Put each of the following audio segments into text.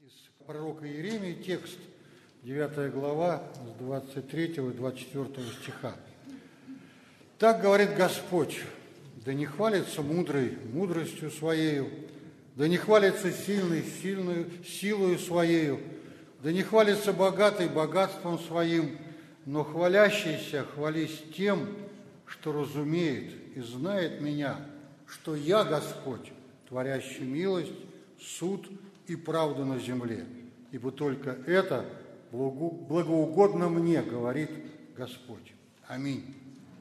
Из пророка Иеремии текст, 9 глава, с 23 и 24 стиха. «Так говорит Господь, да не хвалится мудрый мудростью своею, да не хвалится сильный силою своею, да не хвалится богатый богатством своим, но хвалящийся хвались тем, что разумеет и знает меня, что я Господь, творящий милость, суд и правду на земле, ибо только это благоугодно мне, говорит Господь». Аминь.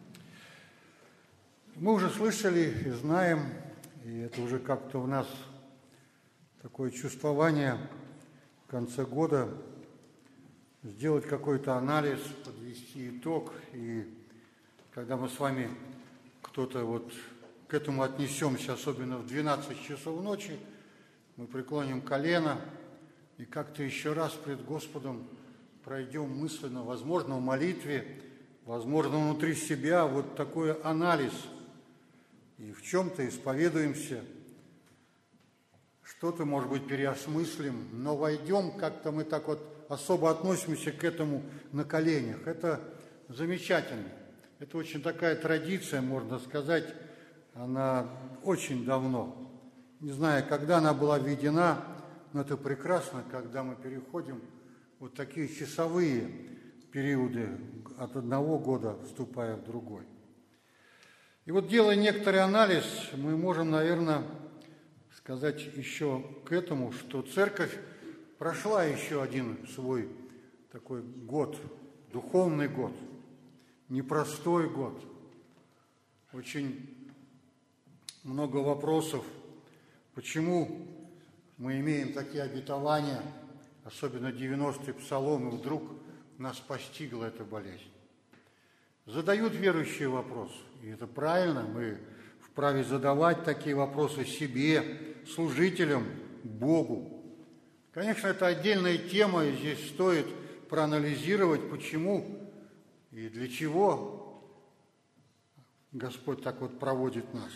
Мы уже слышали и знаем, и это уже как-то у нас такое чувствование в конце года, сделать какой-то анализ, подвести итог. И когда мы с вами кто-то вот к этому отнесемся, особенно в 12 часов ночи, мы преклоним колено и как-то еще раз пред Господом пройдем мысленно, возможно, в молитве, возможно, внутри себя вот такой анализ. И в чем-то исповедуемся, что-то, может быть, переосмыслим, но войдем, как-то мы так вот особо относимся к этому на коленях. Это замечательно. Это очень такая традиция, можно сказать, она очень давно. Не знаю, когда она была введена, но это прекрасно, когда мы переходим вот такие часовые периоды от одного года, вступая в другой. И вот, делая некоторый анализ, мы можем, наверное, сказать еще к этому, что Церковь прошла еще один свой такой год, духовный год, непростой год. Очень много вопросов, почему мы имеем такие обетования, особенно 90-й псалом, и вдруг нас постигла эта болезнь. Задают верующие вопросы, и это правильно, мы вправе задавать такие вопросы себе, служителям, Богу. Конечно, это отдельная тема, и здесь стоит проанализировать, почему и для чего Господь так вот проводит нас.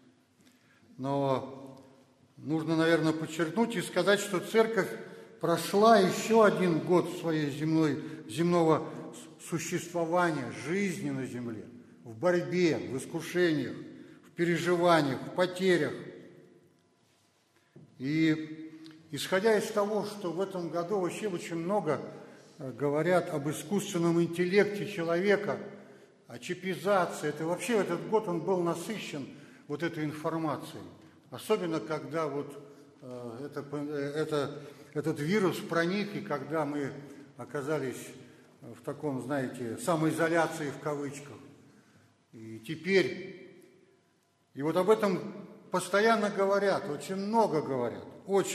Но нужно, наверное, подчеркнуть и сказать, что Церковь прошла еще один год своей земного существования, жизни на земле, в борьбе, в искушениях, в переживаниях, в потерях. И исходя из того, что в этом году вообще очень много говорят об искусственном интеллекте человека, о чипизации, это вообще этот год он был насыщен вот этой информацией. Особенно, когда вот этот вирус проник, и когда мы оказались в таком, знаете, самоизоляции в кавычках. И теперь, и вот об этом постоянно говорят, очень много говорят.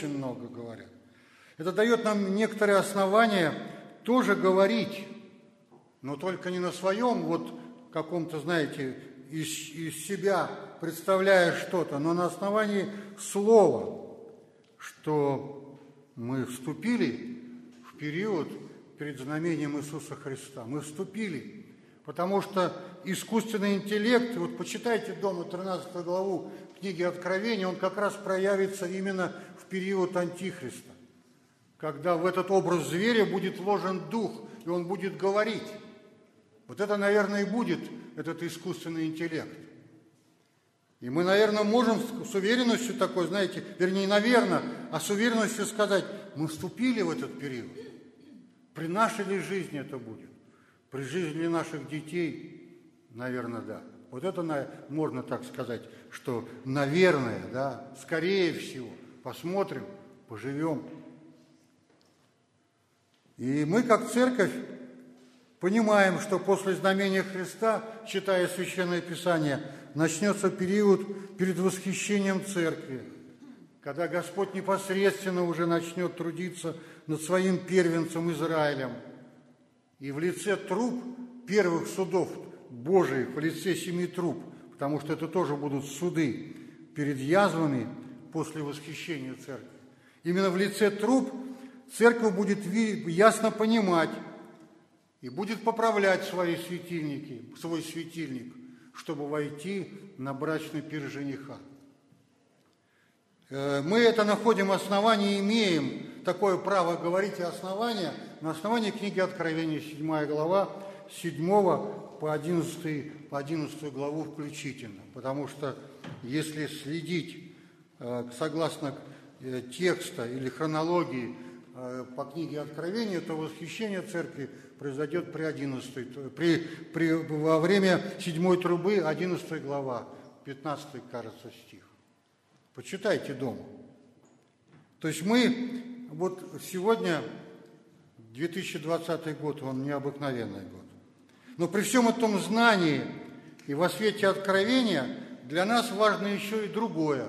Это дает нам некоторые основания тоже говорить, но только не на своем вот каком-то, знаете, из себя представляя что-то, но на основании слова, что мы вступили в период перед знамением Иисуса Христа. Мы вступили, потому что искусственный интеллект, вот почитайте дома 13 главу книги Откровения, он как раз проявится именно в период Антихриста, когда в этот образ зверя будет вложен дух, и он будет говорить. Вот это, наверное, и будет этот искусственный интеллект. И мы, наверное, можем с уверенностью такой, знаете, вернее, наверное, а с уверенностью сказать, мы вступили в этот период. При нашей ли жизни это будет? При жизни наших детей, наверное, да. Вот это можно так сказать, что, наверное, да, скорее всего, посмотрим, поживем. И мы, как церковь, понимаем, что после знамения Христа, читая Священное Писание, начнется период перед восхищением церкви, когда Господь непосредственно уже начнет трудиться над своим первенцем Израилем. И в лице труб первых судов Божиих, в лице 7 труб, потому что это тоже будут суды перед язвами после восхищения церкви. Именно в лице труб церковь будет ясно понимать и будет поправлять свои светильники, свой светильник, чтобы войти на брачный пир жениха. Мы это находим основание, имеем такое право говорить и основание? На основании книги Откровения, 7 глава, 7 по 11 главу включительно. Потому что если следить согласно текста или хронологии по книге Откровения, то восхищение церкви произойдет во время 7 трубы, 11 глава, 15, кажется, стих. Почитайте дома. То есть мы, вот сегодня, 2020 год, он необыкновенный год. Но при всем этом знании и во свете Откровения для нас важно еще и другое.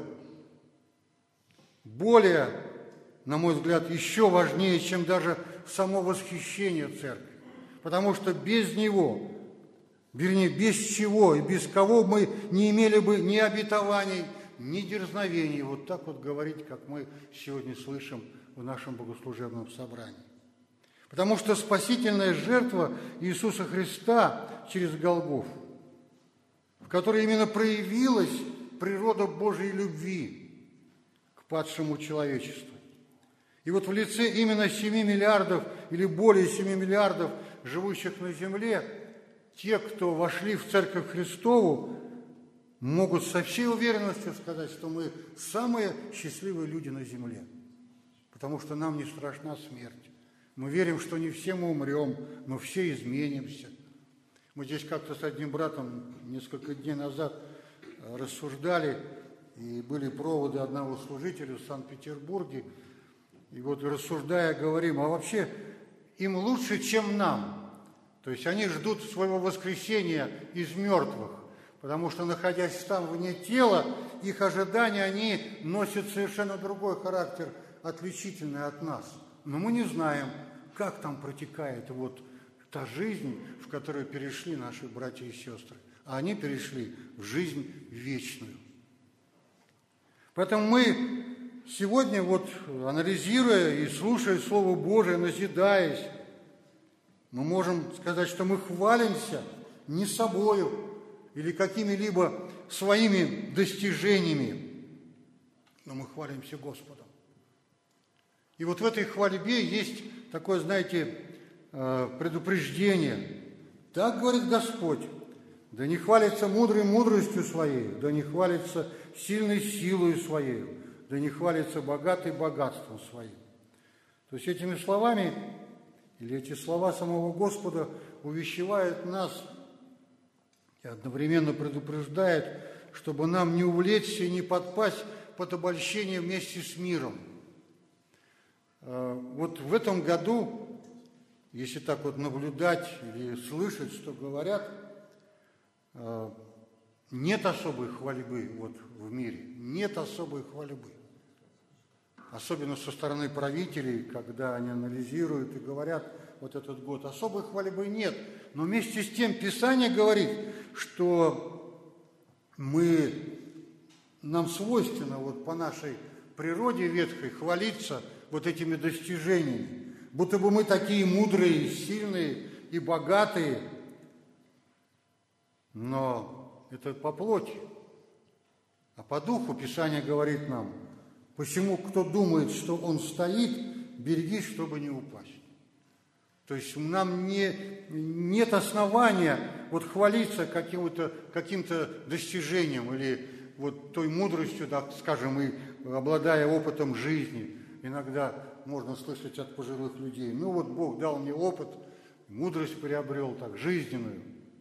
Более, на мой взгляд, еще важнее, чем даже само восхищение церкви. Потому что без него, вернее, без чего и без кого мы не имели бы ни обетований, ни дерзновений, вот так вот говорить, как мы сегодня слышим в нашем богослужебном собрании. Потому что спасительная жертва Иисуса Христа через Голгофу, в которой именно проявилась природа Божьей любви к падшему человечеству. И вот в лице именно 7 миллиардов или более 7 миллиардов живущих на земле, те, кто вошли в Церковь Христову, могут со всей уверенностью сказать, что мы самые счастливые люди на земле, потому что нам не страшна смерть. Мы верим, что не все мы умрем, но все изменимся. Мы здесь как-то с одним братом несколько дней назад рассуждали, и были проводы одного служителя в Санкт-Петербурге, и вот рассуждая говорим, а вообще им лучше, чем нам. То есть они ждут своего воскресения из мертвых, потому что, находясь там вне тела, их ожидания, они носят совершенно другой характер, отличительный от нас. Но мы не знаем, как там протекает вот та жизнь, в которую перешли наши братья и сестры. А они перешли в жизнь вечную. Поэтому мы сегодня, вот, анализируя и слушая Слово Божие, назидаясь, мы можем сказать, что мы хвалимся не собою или какими-либо своими достижениями, но мы хвалимся Господом. И вот в этой хвальбе есть такое, знаете, предупреждение. Так говорит Господь: да не хвалится мудрый мудростью своей, да не хвалится сильной силою своей, да не хвалится богатый богатством своим. То есть этими словами, или эти слова самого Господа увещевают нас и одновременно предупреждают, чтобы нам не увлечься и не подпасть под обольщение вместе с миром. Вот в этом году, если так вот наблюдать или слышать, что говорят, нет особой хвальбы вот в мире, нет особой хвальбы. Особенно со стороны правителей, когда они анализируют и говорят, вот этот год особой хвальбы нет. Но вместе с тем Писание говорит, что нам свойственно вот по нашей природе ветхой хвалиться вот этими достижениями. Будто бы мы такие мудрые, сильные и богатые. Но это по плоти. А по духу Писание говорит нам: посему, кто думает, что он стоит, берегись, чтобы не упасть. То есть нам нет основания вот хвалиться каким-то достижением или вот той мудростью, да, скажем, и обладая опытом жизни. Иногда можно слышать от пожилых людей: ну вот Бог дал мне опыт, мудрость приобрел так жизненную.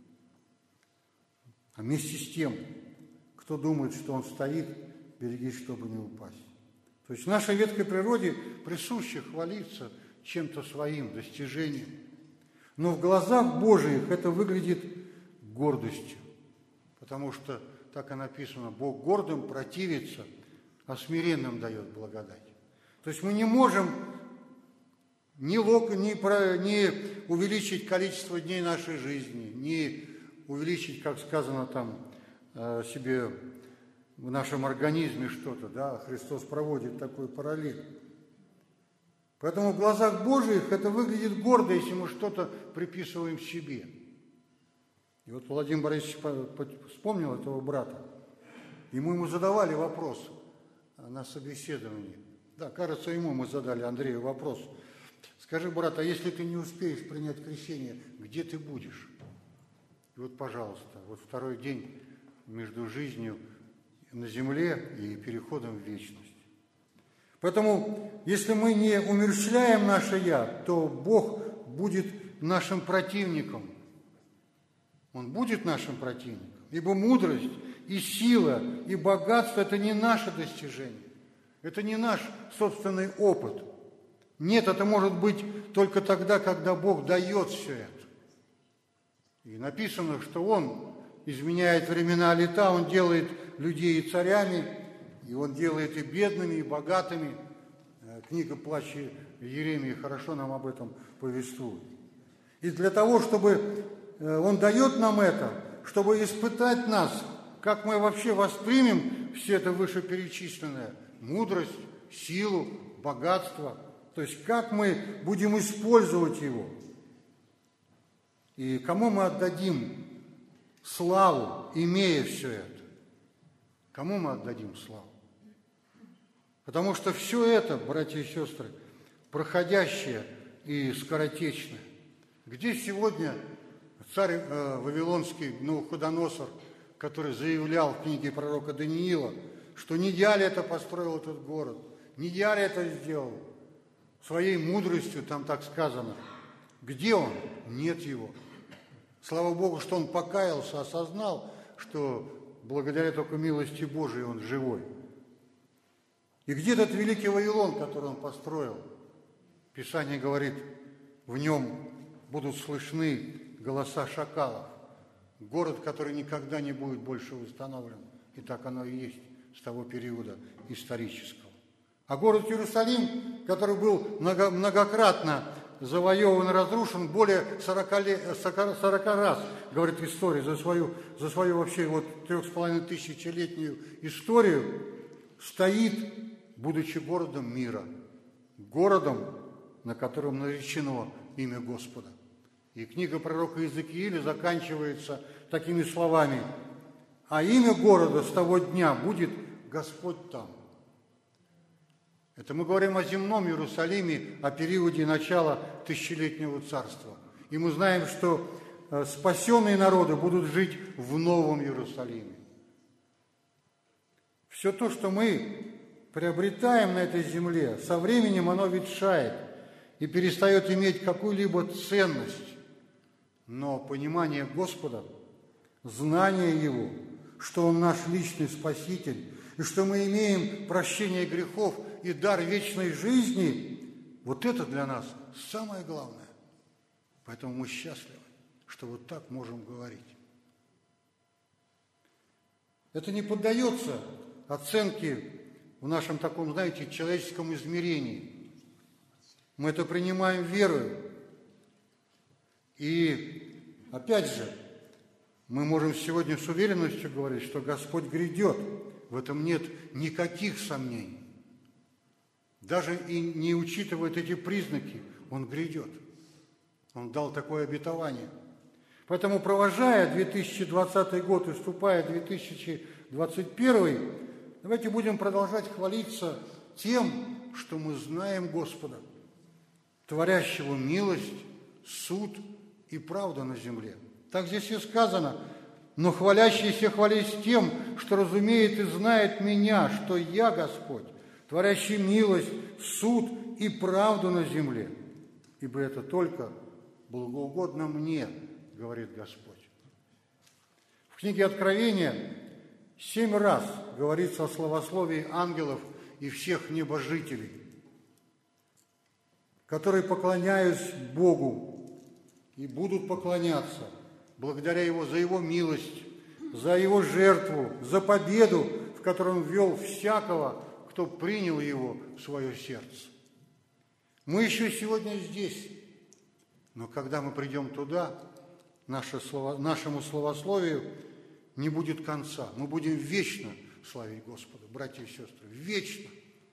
А вместе с тем, кто думает, что он стоит, берегись, чтобы не упасть. То есть в нашей ветхой природе присуще хвалиться чем-то своим достижением. Но в глазах Божиих это выглядит гордостью. Потому что, так и написано, Бог гордым противится, а смиренным дает благодать. То есть мы не можем ни увеличить количество дней нашей жизни, ни увеличить, как сказано там, себе в нашем организме что-то, да, Христос проводит такой параллель. Поэтому в глазах Божиих это выглядит гордо, если мы что-то приписываем себе. И вот Владимир Борисович вспомнил этого брата. Ему задавали вопрос на собеседовании: Да, кажется, ему мы задали, Андрею, вопрос. Скажи, брат, а если ты не успеешь принять крещение, где ты будешь? И вот, пожалуйста, вот второй день между жизнью на земле и переходом в вечность. Поэтому, если мы не умерщвляем наше «я», то Бог будет нашим противником. Он будет нашим противником. Ибо мудрость и сила, и богатство – это не наше достижение. Это не наш собственный опыт. Нет, это может быть только тогда, когда Бог дает все это. И написано, что Он изменяет времена лета, Он делает людей и царями, и Он делает и бедными, и богатыми. Книга «Плач Иеремии» хорошо нам об этом повествует. И для того, чтобы Он дает нам это, чтобы испытать нас, как мы вообще воспримем все это вышеперечисленное, мудрость, силу, богатство, то есть как мы будем использовать его. И кому мы отдадим славу, имея все это? Кому мы отдадим славу? Потому что все это, братья и сестры, проходящее и скоротечное. Где сегодня царь Вавилонский Навуходоносор, который заявлял в книге пророка Даниила, что не я ли это построил этот город, не я ли это сделал, своей мудростью, там так сказано. Где он? Нет его. Слава Богу, что он покаялся, осознал, что благодаря только милости Божией он живой. И где этот великий Вавилон, который он построил? Писание говорит, в нем будут слышны голоса шакалов. Город, который никогда не будет больше восстановлен. И так оно и есть с того периода исторического. А город Иерусалим, который был многократно завоеван и разрушен, более 40 раз, говорит история, за свою вообще 3500-летнюю историю, стоит, будучи городом мира, городом, на котором наречено имя Господа. И книга пророка Иезекииля заканчивается такими словами: «А имя города с того дня будет Господь там». Это мы говорим о земном Иерусалиме, о периоде начала тысячелетнего царства. И мы знаем, что спасенные народы будут жить в новом Иерусалиме. Все то, что мы приобретаем на этой земле, со временем оно ветшает и перестает иметь какую-либо ценность. Но понимание Господа, знание Его, что Он наш личный Спаситель, и что мы имеем прощение грехов и дар вечной жизни, вот это для нас самое главное. Поэтому мы счастливы, что вот так можем говорить. Это не поддается оценке в нашем таком, знаете, человеческом измерении. Мы это принимаем верою. И опять же, мы можем сегодня с уверенностью говорить, что Господь грядет. В этом нет никаких сомнений. Даже и не учитывая эти признаки, Он грядет. Он дал такое обетование. Поэтому, провожая 2020 год и вступая в 2021, давайте будем продолжать хвалиться тем, что мы знаем Господа, творящего милость, суд и правду на земле. Так здесь и сказано: «Но хвалящийся хвались тем, что разумеет и знает меня, что я Господь, творящий милость, суд и правду на земле, ибо это только благоугодно мне, говорит Господь». В книге Откровения 7 раз говорится о славословии ангелов и всех небожителей, которые поклоняются Богу и будут поклоняться благодаря за Его милость, за Его жертву, за победу, в которую Он ввел всякого, кто принял Его в свое сердце. Мы еще сегодня здесь, но когда мы придем туда, нашему славословию не будет конца. Мы будем вечно славить Господа, братья и сестры, вечно.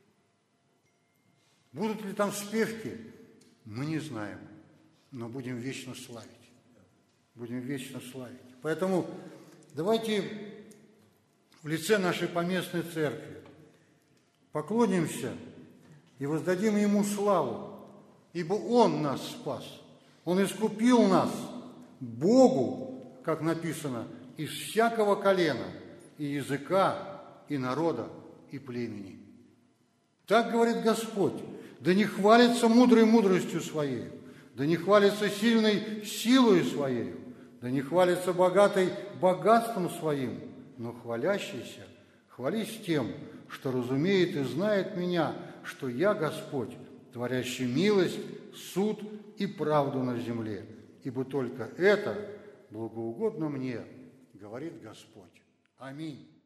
Будут ли там спевки, мы не знаем, но будем вечно славить. Будем вечно славить. Поэтому давайте в лице нашей поместной церкви поклонимся и воздадим Ему славу, ибо Он нас спас. Он искупил нас Богу, как написано, из всякого колена, и языка, и народа, и племени. Так говорит Господь: да не хвалится мудрой мудростью своей, да не хвалится сильной силой своей, да не хвалится богатой богатством своим, но хвалящийся хвались тем, что разумеет и знает меня, что я Господь, творящий милость, суд и правду на земле, ибо только это благоугодно мне, говорит Господь. Аминь.